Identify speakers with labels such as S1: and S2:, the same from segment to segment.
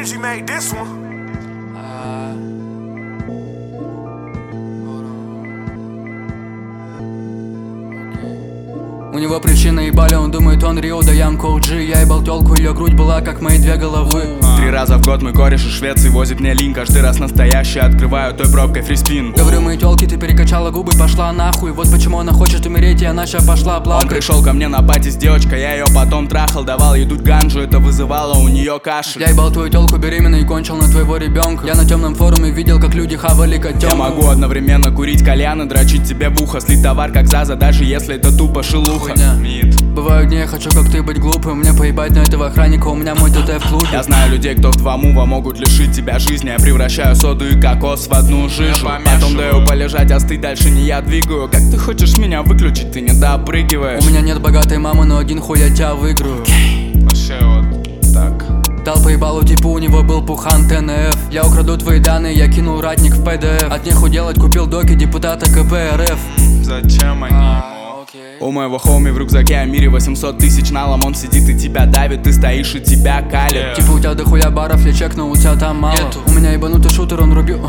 S1: Benji made this one.
S2: У него причина ебали, он думает, он Рио да Ям Коуджи. Я ебал тёлку, ее грудь была как мои две головы.
S3: 3 раза в год мой кореш из Швеции возит мне линк. Каждый раз настоящий, открываю той пробкой фриспин.
S2: Говорю моей тёлке, ты перекачала губы, пошла нахуй. Вот почему она хочет умереть, и она ща пошла плакать.
S3: Он пришел ко мне на пати с девочкой, я ее потом трахал. Давал ей дуть ганджу, это вызывало у нее кашель.
S2: Я ебал твою тёлку беременной и кончил на твоего ребенка. Я на темном форуме видел, как люди хавали котенка.
S3: Я могу одновременно курить кальян и дрочить тебе в ухо. Слить товар как Заза, даже если это тупо шелуха.
S2: Бывают дни, я хочу как ты быть глупым. Мне поебать на этого охранника, у меня мой ТТ в клубе.
S3: Я знаю людей, кто в 2 мува могут лишить тебя жизни. Я превращаю соду и кокос в одну жижу. Потом даю полежать, остыть, дальше не я двигаю. Как ты хочешь меня выключить, ты не допрыгиваешь.
S2: У меня нет богатой мамы, но один хуй я тебя выиграю.
S3: Вообще вот так.
S2: Дал по ебалу, типа у него был пухан ТНФ. Я украду твои данные, я кинул ратник в PDF. От нехуй делать, купил доки депутата КПРФ.
S3: Зачем они ему? У моего хоуми в рюкзаке о мире 800 тысяч налом. Он сидит и тебя давит, ты стоишь и тебя калит.
S2: Типа у тебя дохуя баров, я чекну, у тебя там мало. У меня ебанутый шутер, он рубил.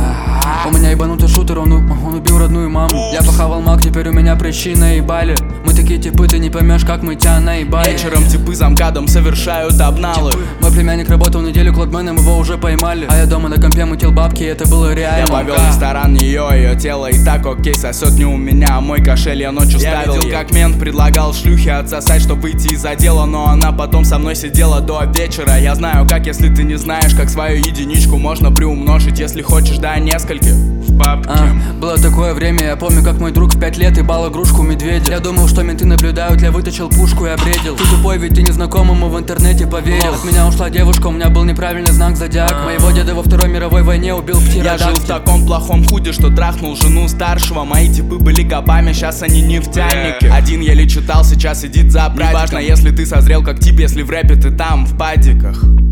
S2: У меня ебанутый шутер, он убил родную маму. Я похавал мак, теперь у меня причина ебали. Мы такие типы, ты не поймешь, как мы тебя наебали.
S3: Вечером типы за МКАДом совершают обналы.
S2: Мой племянник работал неделю кладменом, его уже поймали. А я дома на компе мутил бабки, это было реально.
S3: Я повел в ресторан ее тело и так окей. Сосет не у меня, а мой кошель я ночью ставил. Я видел, как мент предлагал шлюхе отсосать, чтобы выйти из отдела. Но она потом со мной сидела до вечера. Я знаю как, если ты не знаешь, как свою единичку можно приумножить, если хочешь, да, нескольких в бабке.
S2: Было такое время, я помню, как мой друг в 5 лет ебал игрушку медведя. Я думал, что менты наблюдают, я вытащил пушку и обредил. Ты тупой, ведь ты незнакомому в интернете поверил. От меня ушла девушка, у меня был неправильный знак зодиака. Моего деда во Второй мировой войне убил птеродактиль.
S3: Я жил в таком плохом худе, что трахнул жену старшего. Мои типы были копами, сейчас они нефтяники. Один еле читал, сейчас сидит за прадиком. Неважно, если ты созрел как тип, если в рэпе ты там, в падиках.